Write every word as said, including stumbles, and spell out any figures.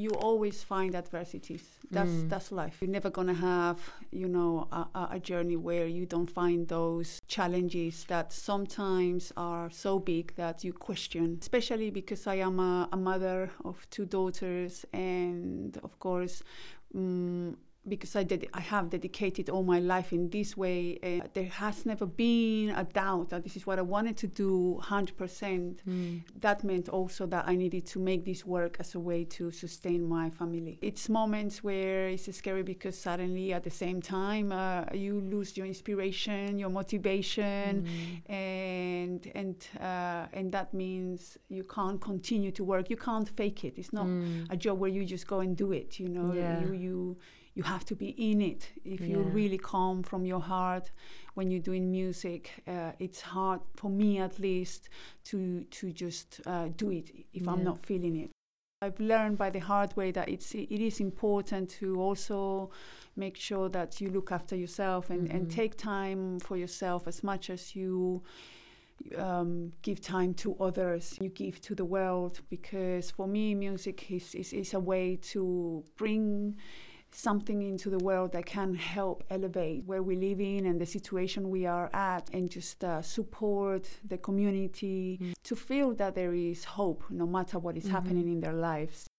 you always find adversities. That's Mm. that's life. You're never gonna have, you know, a, a a journey where you don't find those challenges that sometimes are so big that you question. Especially because I am a, a mother of two daughters, and of course, um, because I did, I have dedicated all my life in this way. Uh, there has never been a doubt that this is what I wanted to do one hundred percent. Mm. That meant also that I needed to make this work as a way to sustain my family. It's moments where it's scary because suddenly at the same time uh, you lose your inspiration, your motivation, Mm. and and uh, and that means you can't continue to work. You can't fake it. It's not Mm. a job where you just go and do it. You know, Yeah. you you. You have to be in it. If you Yeah. really come from your heart when you're doing music, uh, it's hard, for me at least, to to just uh, do it if I'm Yeah. not feeling it. I've learned by the hard way that it's it is important to also make sure that you look after yourself and, Mhm. and take time for yourself as much as you um, give time to others, you give to the world. Because for me, music is, is, is a way to bring something into the world that can help elevate where we live in and the situation we are at, and just uh, support the community, Mm. to feel that there is hope no matter what is Mhm. happening in their lives.